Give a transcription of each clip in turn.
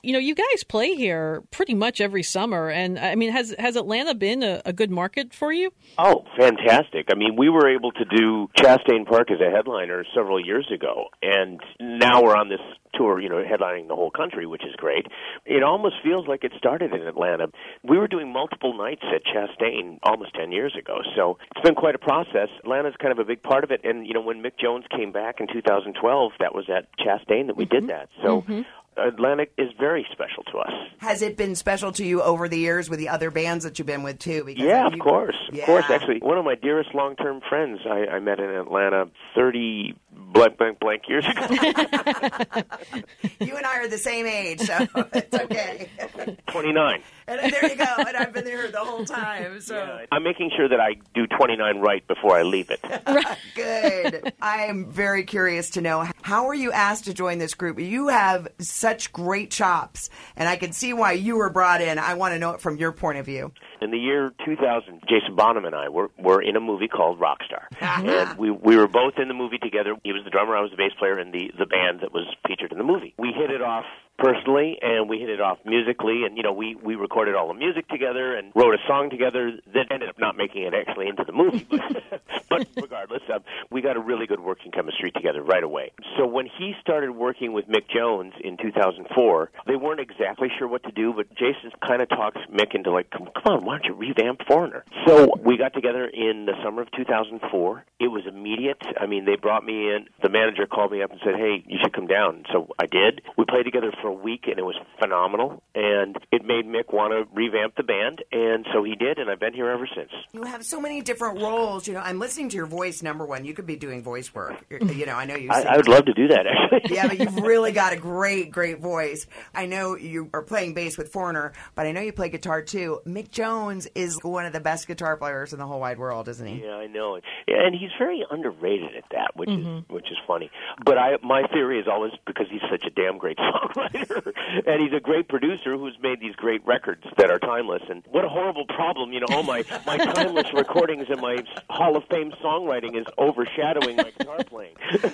You guys play here pretty much every summer. And, I mean, has Atlanta been a good market for you? Oh, fantastic. I mean, we were able to do Chastain Park as a headliner several years ago, and now we're on this tour, headlining the whole country, which is great. It almost feels like it started in Atlanta. We were doing multiple nights at Chastain almost 10 years ago, so it's been quite a process. Atlanta's kind of a big part of it, and, when Mick Jones came back in 2012, that was at Chastain that we did that. So Atlanta is very special to us. Has it been special to you over the years with the other bands that you've been with, too? Because of course. Yeah. Of course. Actually, one of my dearest long-term friends I met in Atlanta 30 blank years ago. You and I are the same age, so it's okay. 29. And there you go. And I've been there the whole time. So yeah, I'm making sure that I do 29 right before I leave it. Good. I am very curious to know, how were you asked to join this group? You have such great chops, and I can see why you were brought in. I want to know it from your point of view. In the year 2000, Jason Bonham and I were in a movie called Rockstar. And we were both in the movie together. He was the drummer, I was the bass player in the band that was featured in the movie. We hit it off personally, and we hit it off musically, and, we recorded all the music together and wrote a song together that ended up not making it actually into the movie. But regardless, we got a really good working chemistry together right away. So when he started working with Mick Jones in 2004, they weren't exactly sure what to do, but Jason kind of talked Mick into come on, why don't you revamp Foreigner? So we got together in the summer of 2004. It was immediate. I mean, they brought me in. The manager called me up and said, hey, you should come down. So I did. We played together for a week, and it was phenomenal. And it made Mick want to revamp the band, and so he did, and I've been here ever since. You have so many different roles. I'm listening to your voice, number one. You could be doing voice work. I know you sing. I would love to do that, actually. Yeah, but you've really got a great, great voice. I know you are playing bass with Foreigner, but I know you play guitar, too. Mick Jones is one of the best guitar players in the whole wide world, isn't he? Yeah, I know. And he's very underrated at that, which is funny. But my theory is always because he's such a damn great songwriter, and he's a great producer who's made these great records that are timeless. And what a horrible problem, all my timeless recordings and my Hall of Fame songwriting is overshadowing my guitar playing.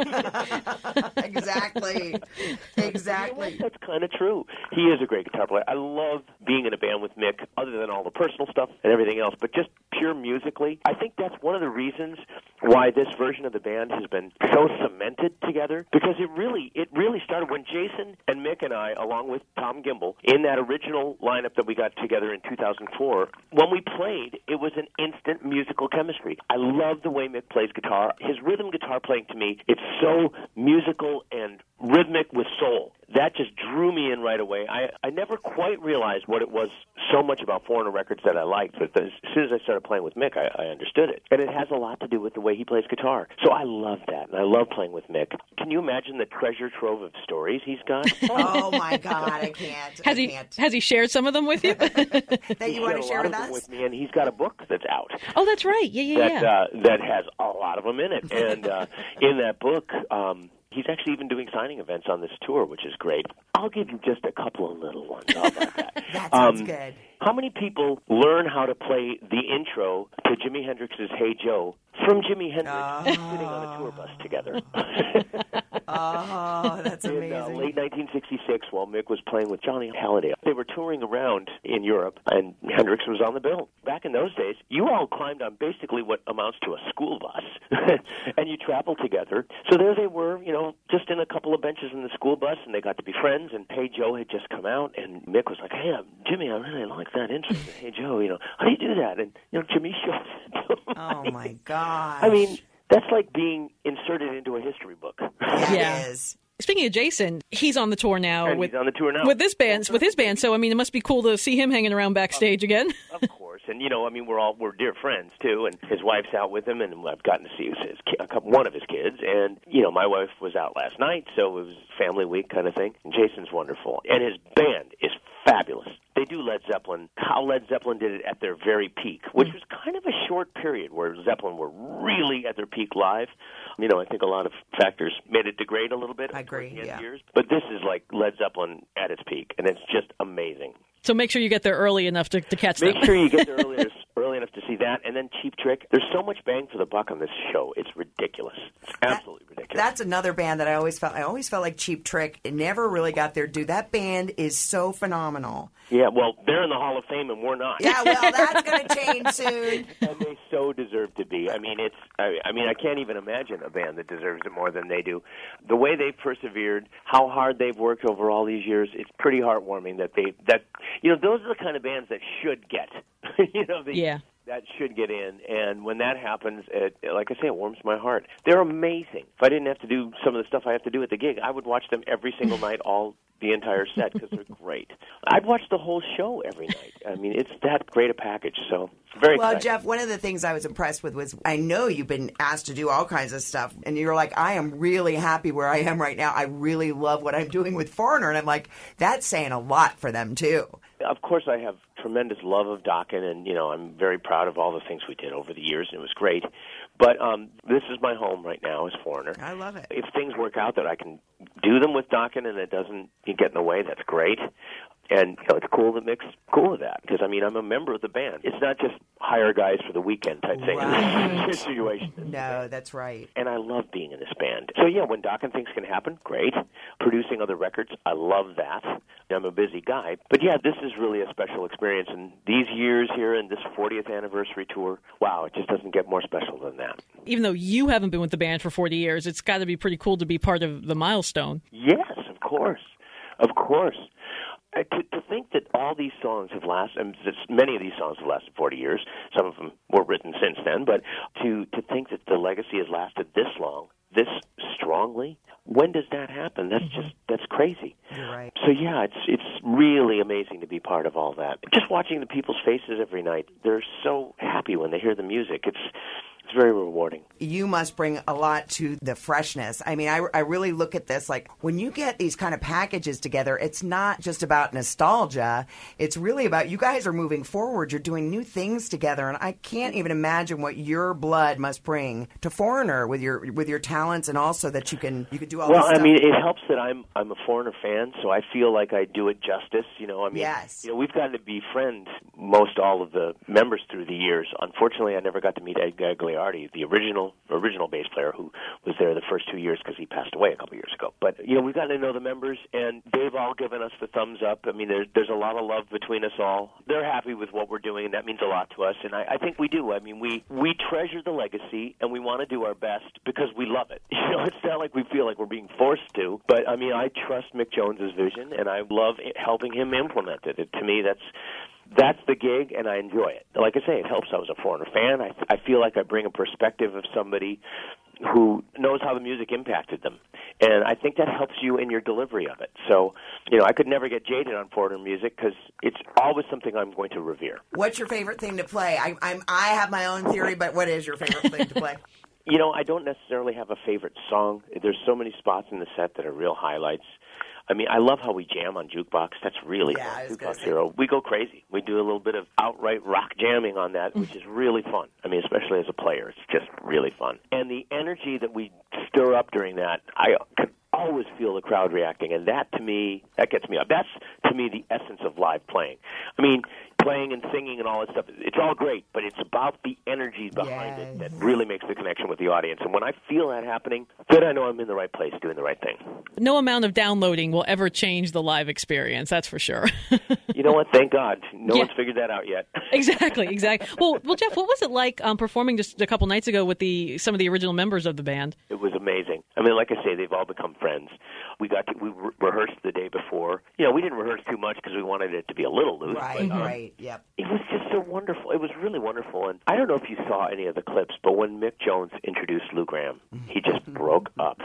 Exactly. That's kind of true. He is a great guitar player. I love being in a band with Mick, other than all the personal stuff and everything else, but just pure musically. I think that's one of the reasons why this version of the band has been so cemented together, because it really started when Jason and Mick and I, along with Tom Gimbel, in that original lineup that we got together in 2004, when we played, it was an instant musical chemistry. I love the way Mick plays guitar. His rhythm guitar playing, to me, it's so musical and rhythmic with soul. That just drew me in right away. I never quite realized what it was so much about Foreigner records that I liked, but as soon as I started playing with Mick, I understood it. And it has a lot to do with the way he plays guitar. So I love that, and I love playing with Mick. Can you imagine the treasure trove of stories he's got? Oh, my God, I can't. Has he shared some of them with you? That you want to share with us? With me, and he's got a book that's out. Oh, that's right. Yeah. That has a lot of them in it. And in that book, he's actually even doing signing events on this tour, which is great. I'll give you just a couple of little ones. How about that? That sounds good. How many people learn how to play the intro to Jimi Hendrix's Hey Joe from Jimi Hendrix sitting on a tour bus together? Oh, that's amazing. In late 1966, while Mick was playing with Johnny Hallyday, they were touring around in Europe, and Hendrix was on the bill. Back in those days, you all climbed on basically what amounts to a school bus, and you traveled together. So there they were, just in a couple of benches in the school bus, and they got to be friends, and Hey Joe had just come out, and Mick was like, hey, Jimmy, I really like that intro. Hey Joe, how do you do that? And, Jimmy showed it to him. Oh, my gosh. I mean, that's like being inserted into a history book. Yeah, it is. Speaking of Jason, he's on the tour now. And he's on the tour now. With his band. So, it mmust be cool to see him hanging around backstage again. Of course. And, we're dear friends, too. And his wife's out with him, and I've gotten to see one of his kids. And, my wife was out last night, so it was family week kind of thing. And Jason's wonderful. And his band is fabulous. They do Led Zeppelin, how Led Zeppelin did it at their very peak, which was kind of a short period where Zeppelin were really at their peak live. I think a lot of factors made it degrade a little bit. I agree, yeah. Years. But this is like Led Zeppelin at its peak, and it's just amazing. So make sure you get there early enough to catch them. Make sure you get there early enough to see that. And then Cheap Trick. There's so much bang for the buck on this show. It's ridiculous. It's absolutely ridiculous. That's another band that I always felt like Cheap Trick. It never really got their due. That band is so phenomenal. Yeah, well, they're in the Hall of Fame and we're not. Yeah, well, that's going to change soon. And they so deserve to be. I mean, I can't even imagine a band that deserves it more than they do. The way they've persevered, how hard they've worked over all these years, it's pretty heartwarming that those are the kind of bands that should get. That should get in, and when that happens, like I say, it warms my heart. They're amazing. If I didn't have to do some of the stuff I have to do at the gig, I would watch them every single night, the entire set, because they're great. I'd watch the whole show every night. I mean, it's that great a package, so very exciting. Jeff, one of the things I was impressed with was I know you've been asked to do all kinds of stuff, and you're like, I am really happy where I am right now. I really love what I'm doing with Foreigner, and I'm like, that's saying a lot for them, too. Of course, I have tremendous love of Dokken, and, I'm very proud of all the things we did over the years, and it was great. But this is my home right now as Foreigner. I love it. If things work out that I can do them with Dokken and it doesn't get in the way, that's great. And it's cool that Mick's cool with that because, I'm a member of the band. It's not just hire guys for the weekend type thing in this situation. No, that's right. And I love being in this band. So, when Dokken things can happen, great. Producing other records, I love that. I'm a busy guy. But, this is really a special experience. And these years here in this 40th anniversary tour, wow, it just doesn't get more special than that. Even though you haven't been with the band for 40 years, it's got to be pretty cool to be part of the milestone. Yes, of course. Of course. To think that all these songs have lasted, and many of these songs have lasted 40 years, some of them were written since then, but to think that the legacy has lasted this long, this strongly, when does that happen? That's crazy. You're right. So it's really amazing to be part of all that. Just watching the people's faces every night, they're so happy when they hear the music. It's very rewarding. You must bring a lot to the freshness. I mean, I really look at this like when you get these kind of packages together, it's not just about nostalgia. It's really about you guys are moving forward. You're doing new things together. And I can't even imagine what your blood must bring to Foreigner with your talents and also that you can do all this stuff. Well, it helps that I'm a Foreigner fan, so I feel like I do it justice. Yes. We've gotten to befriend most all of the members through the years. Unfortunately, I never got to meet Ed Gagliardi, the original bass player who was there the first 2 years because he passed away a couple years ago. But, we've gotten to know the members, and they've all given us the thumbs up. There's a lot of love between us all. They're happy with what we're doing, and that means a lot to us, and I think we do. We treasure the legacy, and we want to do our best because we love it. It's not like we feel like we're being forced to, but, I trust Mick Jones's vision, and I love helping him implement it. To me, that's the gig, and I enjoy it. Like I say, it helps. I was a Foreigner fan. I feel like I bring a perspective of somebody who knows how the music impacted them. And I think that helps you in your delivery of it. So, I could never get jaded on Foreigner music because it's always something I'm going to revere. What's your favorite thing to play? I have my own theory, but what is your favorite thing to play? I don't necessarily have a favorite song. There's so many spots in the set that are real highlights. I love how we jam on Jukebox. That's really fun. Jukebox Hero. We go crazy. We do a little bit of outright rock jamming on that, which is really fun. Especially as a player, it's just really fun. And the energy that we stir up during that, I can always feel the crowd reacting, and that to me, that gets me up. That's, to me, the essence of live playing. Playing and singing and all that stuff, it's all great, but it's about the energy behind it that really makes the connection with the audience. And when I feel that happening, then I know I'm in the right place doing the right thing. No amount of downloading will ever change the live experience, that's for sure. You know what? Thank God. No one's figured that out yet. Exactly. Well, Jeff, what was it like performing just a couple nights ago with some of the original members of the band? It was amazing. Like I say, they've all become friends. We rehearsed the day before. We didn't rehearse too much because we wanted it to be a little loose. Right. Yep. It was just so wonderful. It was really wonderful. And I don't know if you saw any of the clips, but when Mick Jones introduced Lou Gramm, he just broke up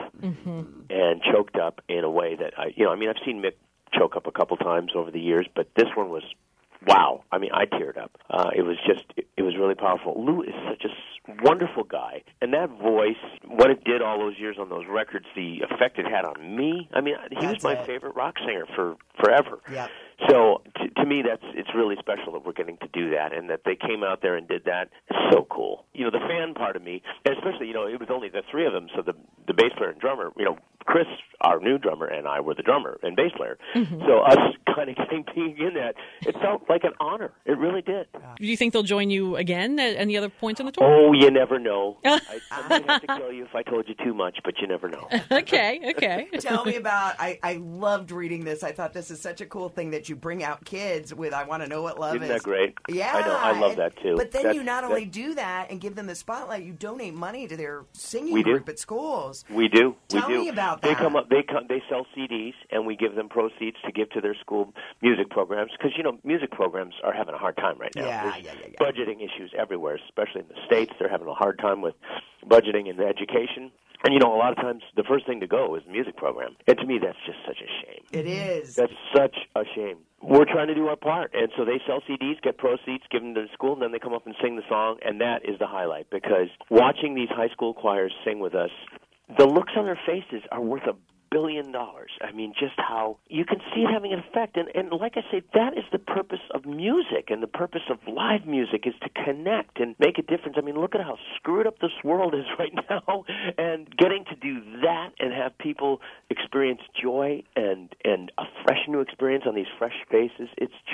and choked up in a way that I've seen Mick choke up a couple times over the years, but this one was wow. I teared up. It was really powerful. Lou is such a wonderful guy. And that voice, what it did all those years on those records, the effect it had on me, he was my favorite rock singer for forever. Yep. So to me, it's really special that we're getting to do that, and that they came out there and did that. It's so cool. The fan part of me, and especially, it was only the three of them, so the bass player and drummer, Chris, our new drummer, and I were the drummer and bass player. So us kind of anything being in that. It felt like an honor. It really did. Do you think they'll join you again at any other points on the tour? Oh, you never know. I might have to kill you if I told you too much, but you never know. Okay. Tell me about, I loved reading this. I thought this is such a cool thing that you bring out kids with I Want to Know What Love Is. Isn't that great? Yeah. I know. I love that, too. But then you not only do that and give them the spotlight, you donate money to their singing group at schools. We do. Tell me about that. They come up. They sell CDs, and we give them proceeds to give to their school music programs. Because music programs are having a hard time right now. Yeah. Budgeting issues everywhere, especially in the States. They're having a hard time with budgeting and education. And, a lot of times the first thing to go is the music program. And to me, that's just such a shame. It is. That's such a shame. We're trying to do our part. And so they sell CDs, get proceeds, give them to the school, and then they come up and sing the song. And that is the highlight, because watching these high school choirs sing with us, the looks on their faces are worth $1 billion. I mean, just how you can see it having an effect. And like I say, that is the purpose of music, and the purpose of live music is to connect and make a difference. I mean, look at how screwed up this world is right now, and getting to do that and have people experience joy and a fresh new experience on these fresh faces,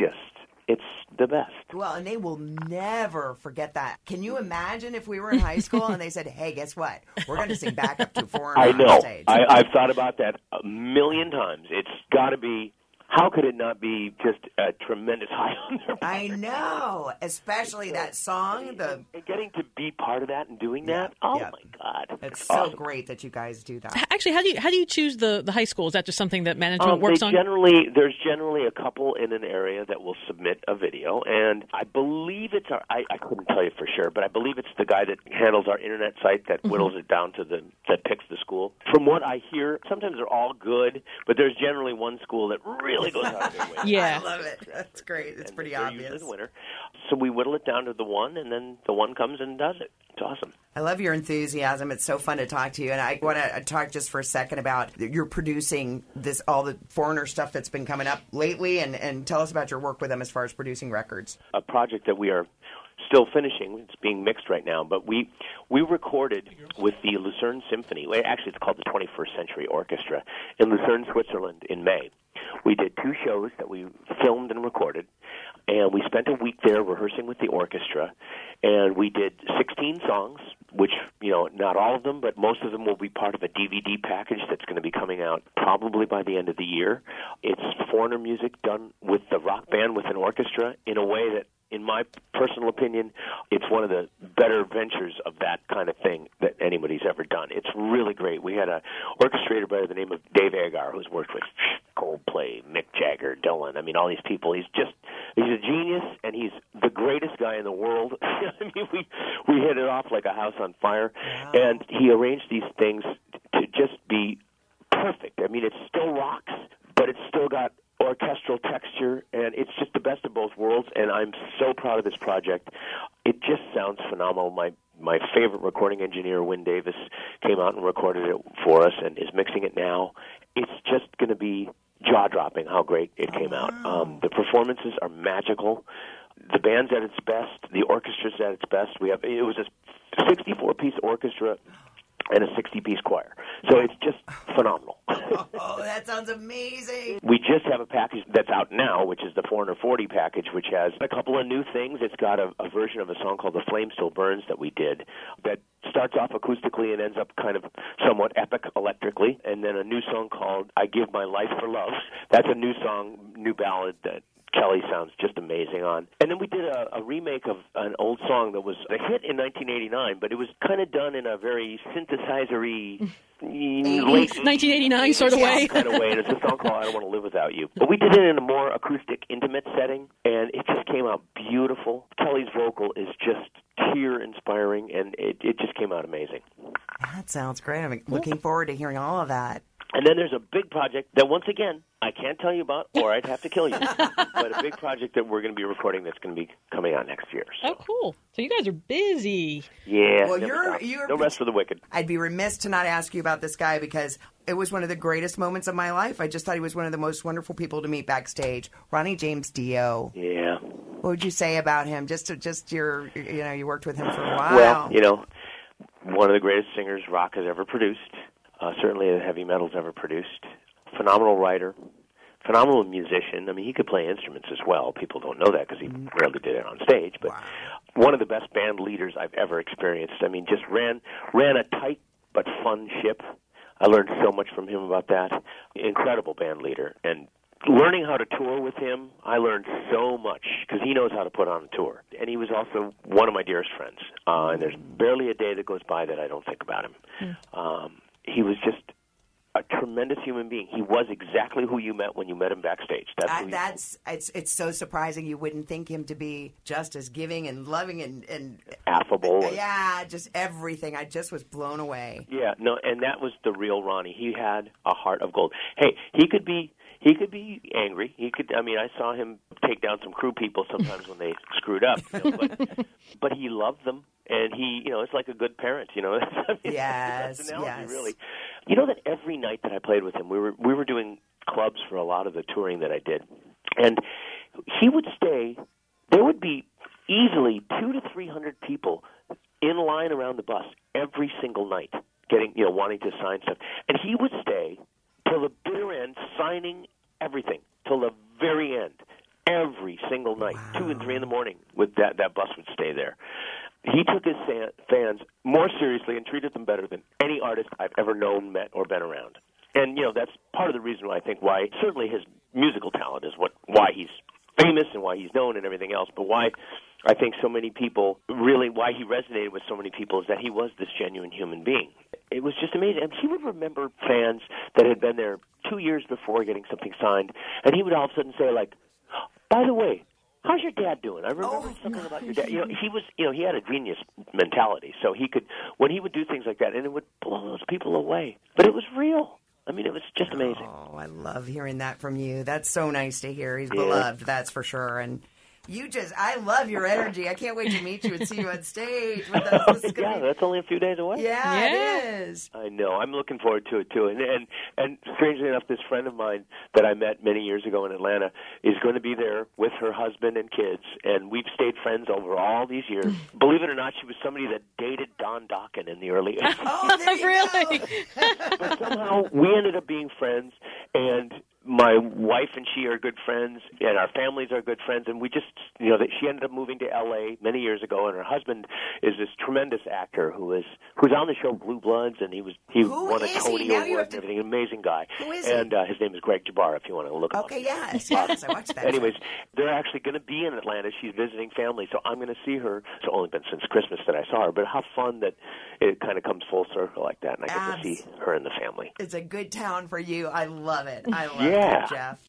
it's the best. Well, and they will never forget that. Can you imagine if we were in high school and they said, hey, guess what? We're going to sing backup to Foreigner on stage. I've thought about that a million times. It's got to be, how could it not be just a tremendous high on their part? I know, especially that song. And getting to be part of that and doing that, my God. It's awesome. so great that you guys do that. Actually, how do you choose the high school? Is that just something that management works on? There's generally a couple in an area that will submit a video, and I believe it's I couldn't tell you for sure, but I believe it's the guy that handles our internet site that whittles it down to that picks the school. From what I hear, sometimes they're all good, but there's generally one school that really goes out of their way. Yeah. I love it. That's great. It's pretty they're obvious. usually the winner. So we whittle it down to the one, and then the one comes and does it. It's awesome. I love your enthusiasm. It's so fun to talk to you. And I want to talk just for a second about you're producing all the Foreigner stuff that's been coming up lately, and tell us about your work with them as far as producing records. A project that we are still finishing. It's being mixed right now, but we recorded with the Lucerne Symphony. Actually, it's called the 21st Century Orchestra in Lucerne, Switzerland in May. We did 2 shows that we filmed and recorded, and we spent a week there rehearsing with the orchestra, and we did 16 songs, which, not all of them, but most of them will be part of a DVD package that's going to be coming out probably by the end of the year. It's Foreigner music done with the rock band with an orchestra in a way that, in my personal opinion, it's one of the better ventures of that kind of thing that anybody's ever done. It's really great. We had an orchestrator by the name of Dave Agar, who's worked with Coldplay, Mick Jagger, Dylan. I mean, all these people. He's a genius, and he's the greatest guy in the world. I mean, we hit it off like a house on fire, and he arranged these things to just be perfect. I mean, it still rocks, but it's still got orchestral texture, and it's just the best of both worlds, and I'm so proud of this project. It just sounds phenomenal. My favorite recording engineer, Wynn Davis, came out and recorded it for us and is mixing it now. It's just going to be jaw-dropping how great it came out. The performances are magical. The band's at its best. The orchestra's at its best. It was a 64-piece orchestra and a 60-piece choir. So it's just phenomenal. Oh, that sounds amazing. We just have a package that's out now, which is the Foreigner 40 package, which has a couple of new things. It's got a version of a song called The Flame Still Burns that we did that starts off acoustically and ends up kind of somewhat epic electrically, and then a new song called I Give My Life for Love. That's a new song, new ballad that Kelly sounds just amazing on. And then we did a remake of an old song that was a hit in 1989, but it was kind of done in a very synthesizer-y, late 1989 sort of way. kind of way. And it's a song called I Don't Want to Live Without You. But we did it in a more acoustic, intimate setting, and it just came out beautiful. Kelly's vocal is just tear-inspiring, and it just came out amazing. That sounds great. I'm looking forward to hearing all of that. And then there's a big project that, once again, I can't tell you about, or I'd have to kill you. But a big project that we're going to be recording that's going to be coming out next year. So. Oh, cool. So you guys are busy. Yeah. Well, you're no rest for the wicked. I'd be remiss to not ask you about this guy because it was one of the greatest moments of my life. I just thought he was one of the most wonderful people to meet backstage. Ronnie James Dio. Yeah. What would you say about him? You worked with him for a while. Well, one of the greatest singers rock has ever produced. Certainly the heavy metal's ever produced. Phenomenal writer, phenomenal musician. I mean, he could play instruments as well. People don't know that because he rarely did it on stage. But one of the best band leaders I've ever experienced. I mean, just ran a tight but fun ship. I learned so much from him about that. Incredible band leader. And learning how to tour with him, I learned so much because he knows how to put on a tour. And he was also one of my dearest friends. And there's barely a day that goes by that I don't think about him. He was just a tremendous human being. He was exactly who you met when you met him backstage. It's so surprising. You wouldn't think him to be just as giving and loving and affable. Yeah, just everything. I just was blown away. Yeah, no, and that was the real Ronnie. He had a heart of gold. Hey, he could be angry. I saw him take down some crew people sometimes when they screwed up. But he loved them, and he, it's like a good parent. Yes, that's an analogy, yes. really. You know that every night that I played with him, we were doing clubs for a lot of the touring that I did, and he would stay. There would be easily 200 to 300 people in line around the bus every single night, wanting to sign stuff, and he would stay till the bitter end, signing everything till the very end, every single night, 2 and 3 in the morning. With that bus would stay there. He took his fans more seriously and treated them better than any artist I've ever known, met, or been around. And that's part of the reason why certainly his musical talent is why he's famous and why he's known and everything else. But why I think so many people why he resonated with so many people is that he was this genuine human being. It was just amazing. And he would remember fans that had been there 2 years before getting something signed, and he would all of a sudden say, like, by the way, how's your dad doing? I remember something about your dad. He had a genius mentality, so he could, when he would do things like that, and it would blow those people away. But it was real. I mean, it was just amazing. Oh, I love hearing that from you. That's so nice to hear. He's beloved, that's for sure. And I love your energy. I can't wait to meet you and see you on stage with us. That's only a few days away. Yeah, it is. I know. I'm looking forward to it, too. And strangely enough, this friend of mine that I met many years ago in Atlanta is going to be there with her husband and kids, and we've stayed friends over all these years. Believe it or not, she was somebody that dated Don Dokken in the early 80s. Oh, there you really? go. But somehow we ended up being friends, and my wife and she are good friends, and our families are good friends, and we just, that she ended up moving to L.A. many years ago, and her husband is this tremendous actor who's on the show Blue Bloods, and he won a Tony Award and everything. Amazing guy. Who is and his name is Greg Jabbar, if you want to look him up. Okay, yes, I watched that. Anyways, they're actually going to be in Atlanta. She's visiting family, so I'm going to see her. It's only been since Christmas that I saw her, but how fun that it kind of comes full circle like that, and I get to see her and the family. It's a good town for you. I love it. I love Yeah. it, Jeff.